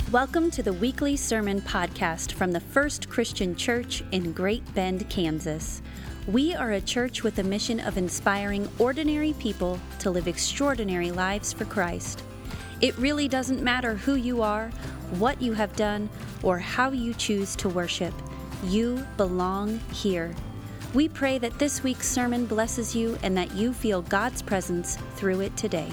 Welcome to the weekly sermon podcast from the First Christian Church in Great Bend, Kansas. We are a church with a mission of inspiring ordinary people to live extraordinary lives for Christ. It really doesn't matter who you are, what you have done, or how you choose to worship. You belong here. We pray that this week's sermon blesses you and that you feel God's presence through it today.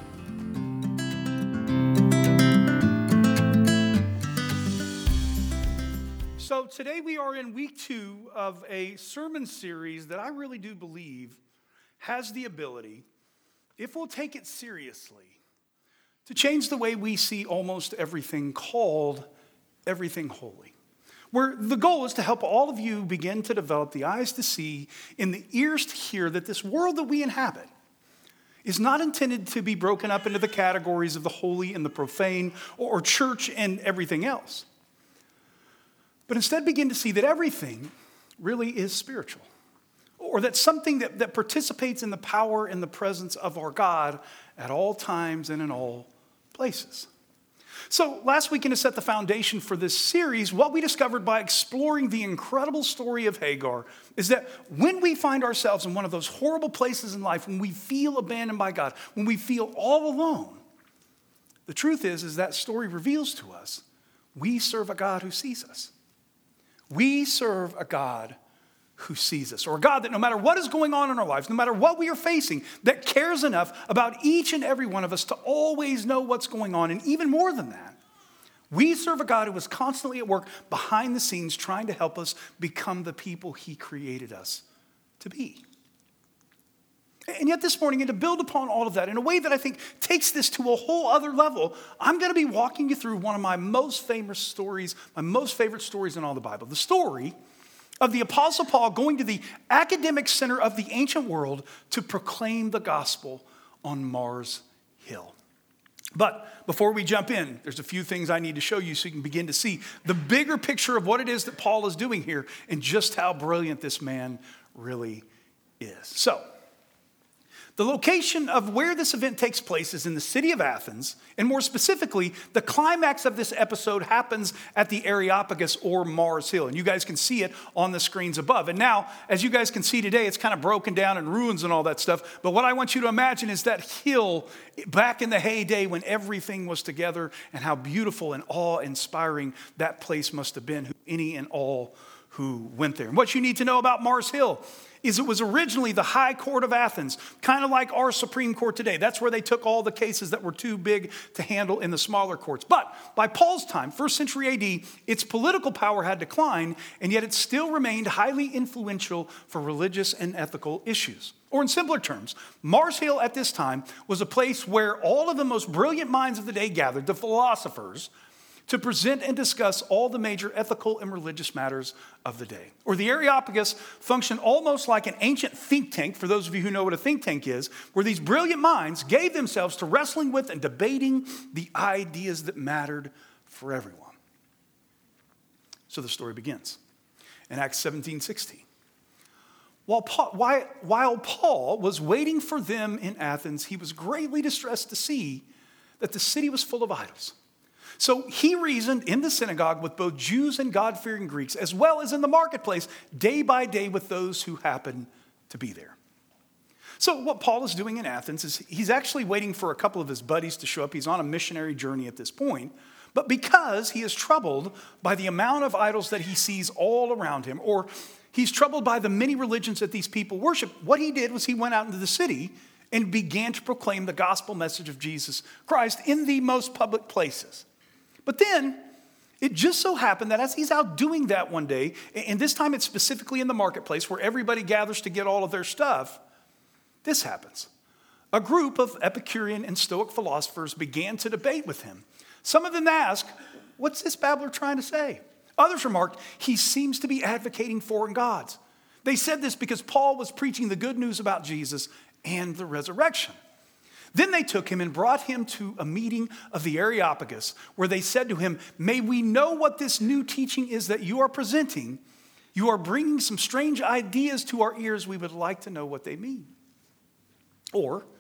So today we are in week 2 of a sermon series that I really do believe has the ability, if we'll take it seriously, to change the way we see almost everything called everything holy. Where the goal is to help all of you begin to develop the eyes to see and the ears to hear that this world that we inhabit is not intended to be broken up into the categories of the holy and the profane or church and everything else. But instead begin to see that everything really is spiritual. Or that something that participates in the power and the presence of our God at all times and in all places. So last weekend, to set the foundation for this series, what we discovered by exploring the incredible story of Hagar is that when we find ourselves in one of those horrible places in life, when we feel abandoned by God, when we feel all alone, the truth is that story reveals to us we serve a God who sees us. We serve a God who sees us, or a God that no matter what is going on in our lives, no matter what we are facing, that cares enough about each and every one of us to always know what's going on. And even more than that, we serve a God who is constantly at work behind the scenes trying to help us become the people he created us to be. And yet this morning, and to build upon all of that in a way that I think takes this to a whole other level, I'm going to be walking you through one of my most famous stories, my most favorite stories in all the Bible. The story of the Apostle Paul going to the academic center of the ancient world to proclaim the gospel on Mars Hill. But before we jump in, there's a few things I need to show you so you can begin to see the bigger picture of what it is that Paul is doing here and just how brilliant this man really is. So, the location of where this event takes place is in the city of Athens, and more specifically, the climax of this episode happens at the Areopagus or Mars Hill, and you guys can see it on the screens above. And now, as you guys can see today, it's kind of broken down in ruins and all that stuff, but what I want you to imagine is that hill back in the heyday when everything was together and how beautiful and awe-inspiring that place must have been, any and all who went there. And what you need to know about Mars Hill is it was originally the High Court of Athens, kind of like our Supreme Court today. That's where they took all the cases that were too big to handle in the smaller courts. But by Paul's time, 1st century AD, its political power had declined, and yet it still remained highly influential for religious and ethical issues. Or in simpler terms, Mars Hill at this time was a place where all of the most brilliant minds of the day gathered, the philosophers, to present and discuss all the major ethical and religious matters of the day. Or the Areopagus functioned almost like an ancient think tank, for those of you who know what a think tank is, where these brilliant minds gave themselves to wrestling with and debating the ideas that mattered for everyone. So the story begins in Acts 17:16. While Paul was waiting for them in Athens, he was greatly distressed to see that the city was full of idols. So he reasoned in the synagogue with both Jews and God-fearing Greeks, as well as in the marketplace, day by day with those who happened to be there. So what Paul is doing in Athens is he's actually waiting for a couple of his buddies to show up. He's on a missionary journey at this point. But because he is troubled by the amount of idols that he sees all around him, or he's troubled by the many religions that these people worship, what he did was he went out into the city and began to proclaim the gospel message of Jesus Christ in the most public places. But then, it just so happened that as he's out doing that one day, and this time it's specifically in the marketplace where everybody gathers to get all of their stuff, this happens. A group of Epicurean and Stoic philosophers began to debate with him. Some of them asked, "What's this babbler trying to say?" Others remarked, "He seems to be advocating foreign gods." They said this because Paul was preaching the good news about Jesus and the resurrection. Then they took him and brought him to a meeting of the Areopagus, where they said to him, "May we know what this new teaching is that you are presenting? You are bringing some strange ideas to our ears. We would like to know what they mean." Or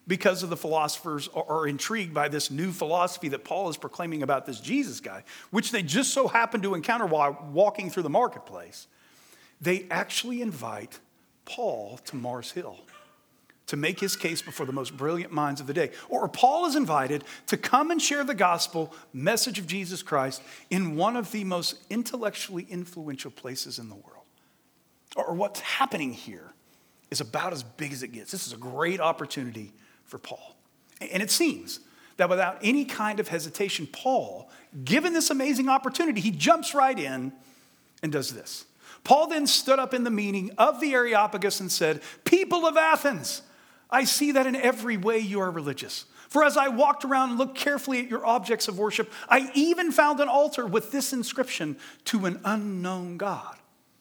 because of the philosophers are intrigued by this new philosophy that Paul is proclaiming about this Jesus guy, which they just so happen to encounter while walking through the marketplace, they actually invite Paul to Mars Hill to make his case before the most brilliant minds of the day. Or Paul is invited to come and share the gospel message of Jesus Christ in one of the most intellectually influential places in the world. Or what's happening here is about as big as it gets. This is a great opportunity for Paul. And it seems that without any kind of hesitation, Paul, given this amazing opportunity, he jumps right in and does this. Paul then stood up in the meeting of the Areopagus and said, "People of Athens, I see that in every way you are religious. For as I walked around and looked carefully at your objects of worship, I even found an altar with this inscription, 'To an unknown God.'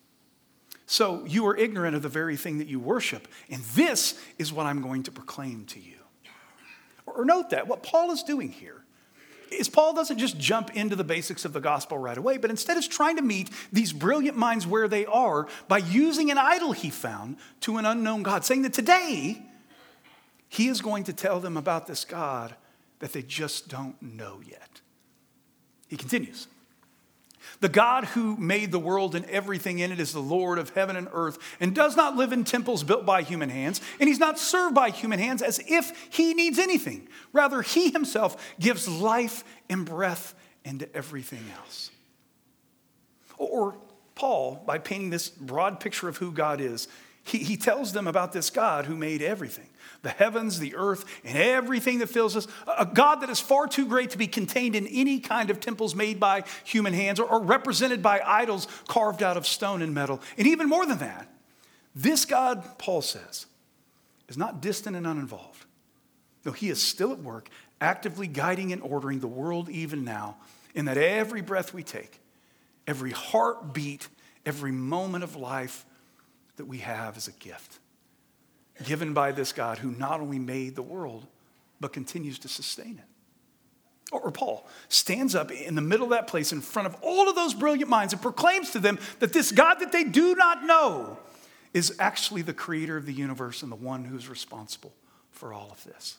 So you are ignorant of the very thing that you worship, and this is what I'm going to proclaim to you." Or note that what Paul is doing here is Paul doesn't just jump into the basics of the gospel right away, but instead is trying to meet these brilliant minds where they are by using an idol he found to an unknown God, saying that today he is going to tell them about this God that they just don't know yet. He continues. "The God who made the world and everything in it is the Lord of heaven and earth and does not live in temples built by human hands, and he's not served by human hands as if he needs anything. Rather, he himself gives life and breath into everything else." Or Paul, by painting this broad picture of who God is, he tells them about this God who made everything. The heavens, the earth, and everything that fills us. A God that is far too great to be contained in any kind of temples made by human hands or represented by idols carved out of stone and metal. And even more than that, this God, Paul says, is not distant and uninvolved. No, he is still at work, actively guiding and ordering the world even now, in that every breath we take, every heartbeat, every moment of life that we have is a gift given by this God who not only made the world, but continues to sustain it. Or Paul stands up in the middle of that place in front of all of those brilliant minds and proclaims to them that this God that they do not know is actually the creator of the universe and the one who's responsible for all of this.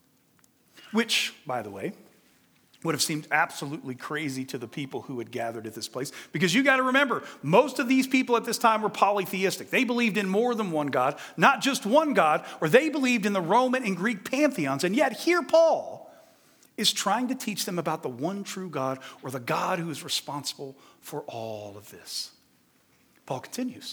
Which, by the way, would have seemed absolutely crazy to the people who had gathered at this place. Because you got to remember, most of these people at this time were polytheistic. They believed in more than one God, not just one God, or they believed in the Roman and Greek pantheons. And yet here Paul is trying to teach them about the one true God, or the God who is responsible for all of this. Paul continues.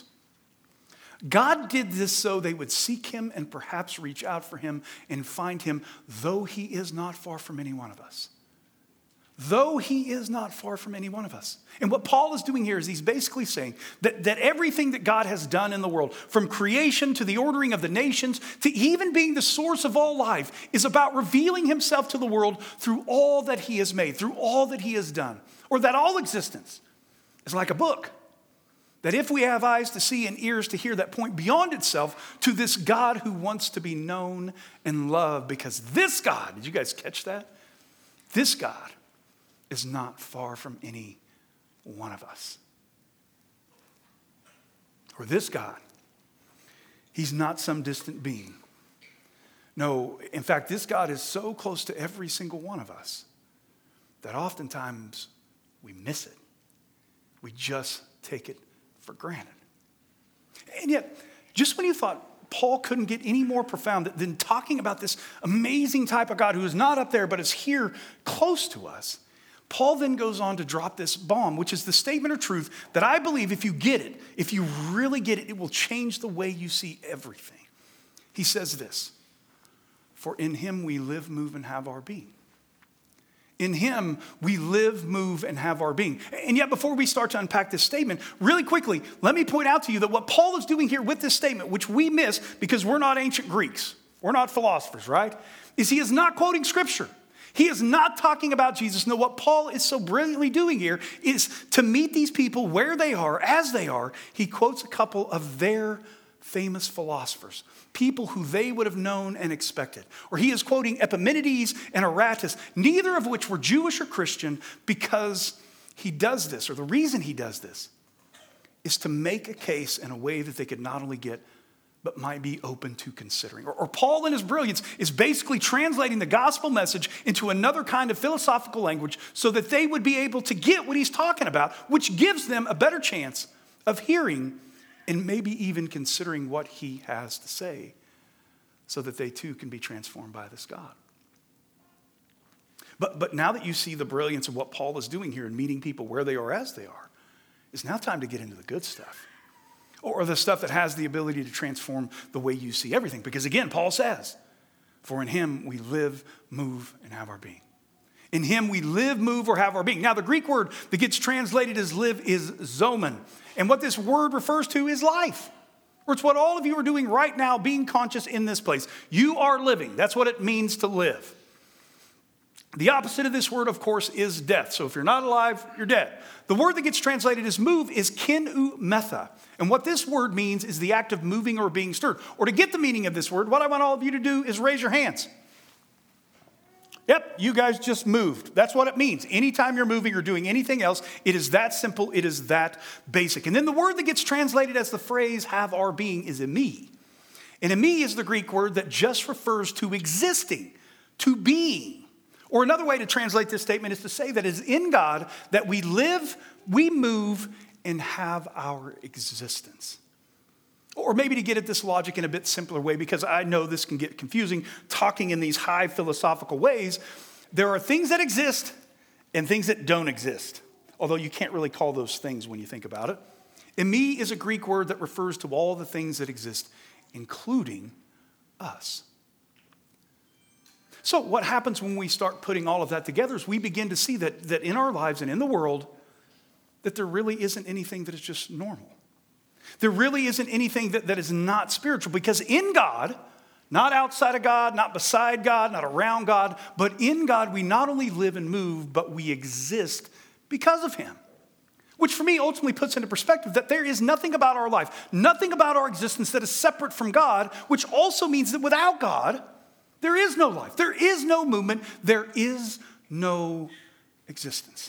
God did this so they would seek him and perhaps reach out for him and find him, though he is not far from any one of us. Though he is not far from any one of us. And what Paul is doing here is he's basically saying that everything that God has done in the world, from creation to the ordering of the nations, to even being the source of all life, is about revealing himself to the world through all that he has made, through all that he has done. Or that all existence is like a book. That if we have eyes to see and ears to hear, that point beyond itself to this God who wants to be known and loved. Because this God, did you guys catch that? This God is not far from any one of us. Or this God, he's not some distant being. No, in fact, this God is so close to every single one of us that oftentimes we miss it. We just take it for granted. And yet, just when you thought Paul couldn't get any more profound than talking about this amazing type of God who is not up there but is here close to us, Paul then goes on to drop this bomb, which is the statement of truth that I believe if you get it, if you really get it, it will change the way you see everything. He says this, "For in him we live, move, and have our being." In him we live, move, and have our being. And yet before we start to unpack this statement, really quickly, let me point out to you that what Paul is doing here with this statement, which we miss because we're not ancient Greeks, we're not philosophers, right? Is he is not quoting scripture. He is not talking about Jesus. No, what Paul is so brilliantly doing here is to meet these people where they are, as they are. He quotes a couple of their famous philosophers, people who they would have known and expected. Or he is quoting Epimenides and Aratus, neither of which were Jewish or Christian, because he does this, or the reason he does this, is to make a case in a way that they could not only get, but might be open to considering. Or Paul in his brilliance is basically translating the gospel message into another kind of philosophical language so that they would be able to get what he's talking about, which gives them a better chance of hearing and maybe even considering what he has to say so that they too can be transformed by this God. But now that you see the brilliance of what Paul is doing here in meeting people where they are as they are, it's now time to get into the good stuff. Or the stuff that has the ability to transform the way you see everything. Because again, Paul says, for in him we live, move, and have our being. In him we live, move, or have our being. Now the Greek word that gets translated as live is zomen. And what this word refers to is life. Or it's what all of you are doing right now, being conscious in this place. You are living. That's what it means to live. The opposite of this word, of course, is death. So if you're not alive, you're dead. The word that gets translated as move is kinumetha. And what this word means is the act of moving or being stirred. Or to get the meaning of this word, what I want all of you to do is raise your hands. Yep, you guys just moved. That's what it means. Anytime you're moving or doing anything else, it is that simple, it is that basic. And then the word that gets translated as the phrase have our being is eimi. And eimi is the Greek word that just refers to existing, to being. Or another way to translate this statement is to say that it is in God that we live, we move, and have our existence. Or maybe to get at this logic in a bit simpler way, because I know this can get confusing, talking in these high philosophical ways, there are things that exist and things that don't exist. Although you can't really call those things when you think about it. Eimi is a Greek word that refers to all the things that exist, including us. So what happens when we start putting all of that together is we begin to see that in our lives and in the world, that there really isn't anything that is just normal. There really isn't anything that is not spiritual, because in God, not outside of God, not beside God, not around God, but in God we not only live and move, but we exist because of him. Which for me ultimately puts into perspective that there is nothing about our life, nothing about our existence that is separate from God, which also means that without God, there is no life, there is no movement, there is no existence.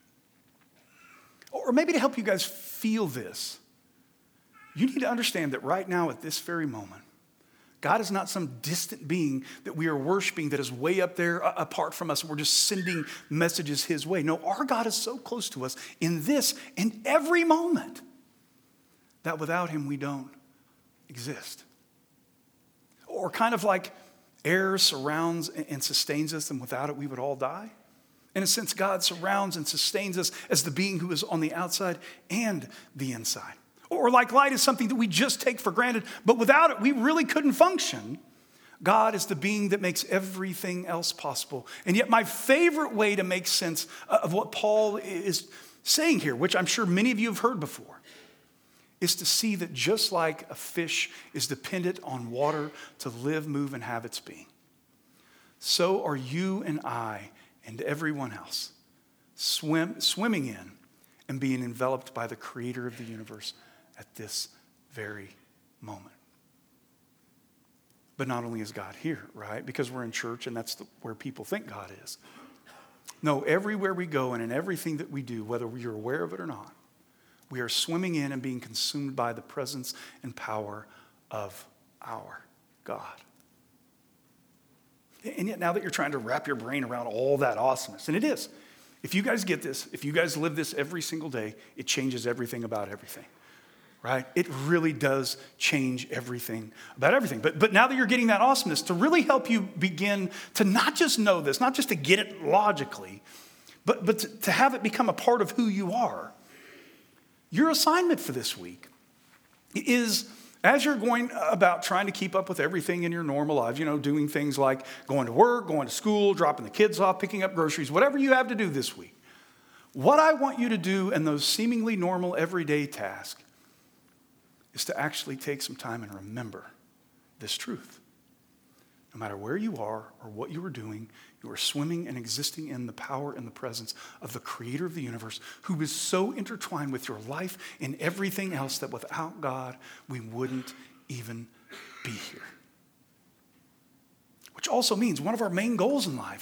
Or maybe to help you guys feel this, you need to understand that right now at this very moment, God is not some distant being that we are worshiping that is way up there apart from us and we're just sending messages his way. No, our God is so close to us in this and every moment that without him we don't exist. Or kind of like air surrounds and sustains us, and without it we would all die. In a sense, God surrounds and sustains us as the being who is on the outside and the inside. Or like light is something that we just take for granted, but without it we really couldn't function. God is the being that makes everything else possible. And yet my favorite way to make sense of what Paul is saying here, which I'm sure many of you have heard before, is to see that just like a fish is dependent on water to live, move, and have its being, so are you and I and everyone else swimming in and being enveloped by the creator of the universe at this very moment. But not only is God here, right? Because we're in church and that's where people think God is. No, everywhere we go and in everything that we do, whether you're aware of it or not, we are swimming in and being consumed by the presence and power of our God. And yet now that you're trying to wrap your brain around all that awesomeness, and it is, if you guys get this, if you guys live this every single day, it changes everything about everything, right? It really does change everything about everything. But now that you're getting that awesomeness, to really help you begin to not just know this, not just to get it logically, but to have it become a part of who you are, your assignment for this week is, as you're going about trying to keep up with everything in your normal life, doing things like going to work, going to school, dropping the kids off, picking up groceries, whatever you have to do this week, what I want you to do in those seemingly normal everyday tasks is to actually take some time and remember this truth. No matter where you are or what you are doing, you are swimming and existing in the power and the presence of the creator of the universe, who is so intertwined with your life and everything else that without God, we wouldn't even be here. Which also means one of our main goals in life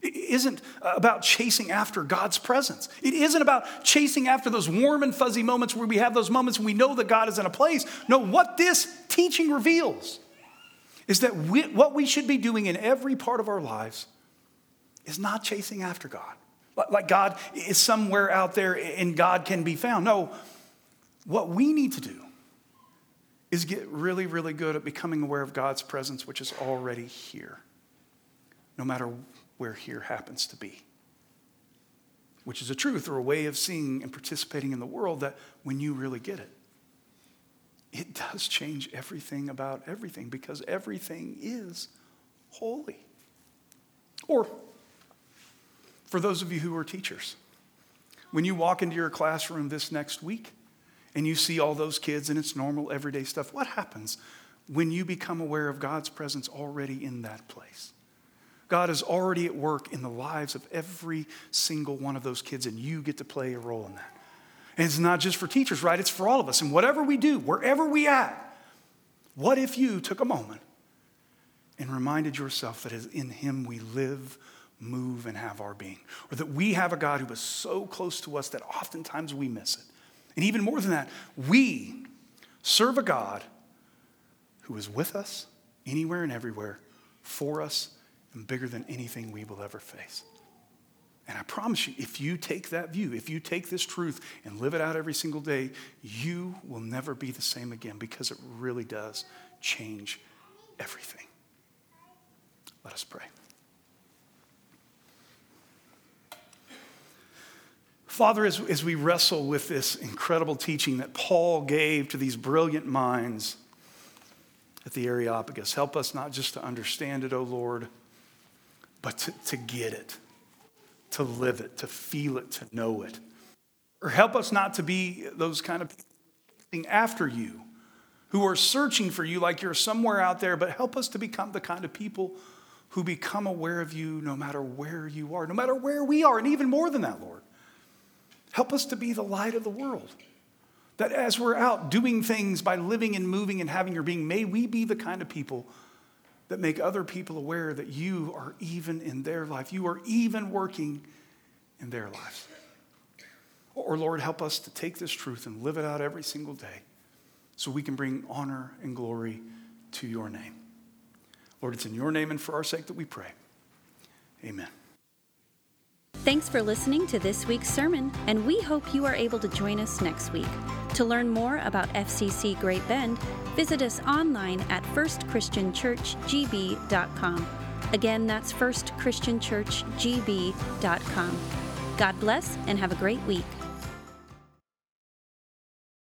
It isn't about chasing after God's presence. It isn't about chasing after those warm and fuzzy moments where we have those moments when we know that God is in a place. No, what this teaching reveals is that what we should be doing in every part of our lives is not chasing after God. Like God is somewhere out there and God can be found. No, what we need to do is get really, really good at becoming aware of God's presence, which is already here, no matter where here happens to be. Which is a truth or a way of seeing and participating in the world that when you really get it, it does change everything about everything, because everything is holy. Or for those of you who are teachers, when you walk into your classroom this next week and you see all those kids and it's normal everyday stuff, what happens when you become aware of God's presence already in that place? God is already at work in the lives of every single one of those kids, and you get to play a role in that. And it's not just for teachers, right? It's for all of us. And whatever we do, wherever we at, what if you took a moment and reminded yourself that in him we live, move, and have our being? Or that we have a God who is so close to us that oftentimes we miss it. And even more than that, we serve a God who is with us anywhere and everywhere, for us, and bigger than anything we will ever face. And I promise you, if you take that view, if you take this truth and live it out every single day, you will never be the same again, because it really does change everything. Let us pray. Father, as we wrestle with this incredible teaching that Paul gave to these brilliant minds at the Areopagus, help us not just to understand it, O Lord, but to get it, to live it, to feel it, to know it. Or help us not to be those kind of people after you, who are searching for you like you're somewhere out there, but help us to become the kind of people who become aware of you no matter where you are, no matter where we are, and even more than that, Lord. Help us to be the light of the world. That as we're out doing things by living and moving and having your being, may we be the kind of people that make other people aware that you are even in their life. You are even working in their lives. Or Lord, help us to take this truth and live it out every single day so we can bring honor and glory to your name. Lord, it's in your name and for our sake that we pray. Amen. Thanks for listening to this week's sermon, and we hope you are able to join us next week. To learn more about FCC Great Bend, visit us online at firstchristianchurchgb.com. Again, that's firstchristianchurchgb.com. God bless and have a great week.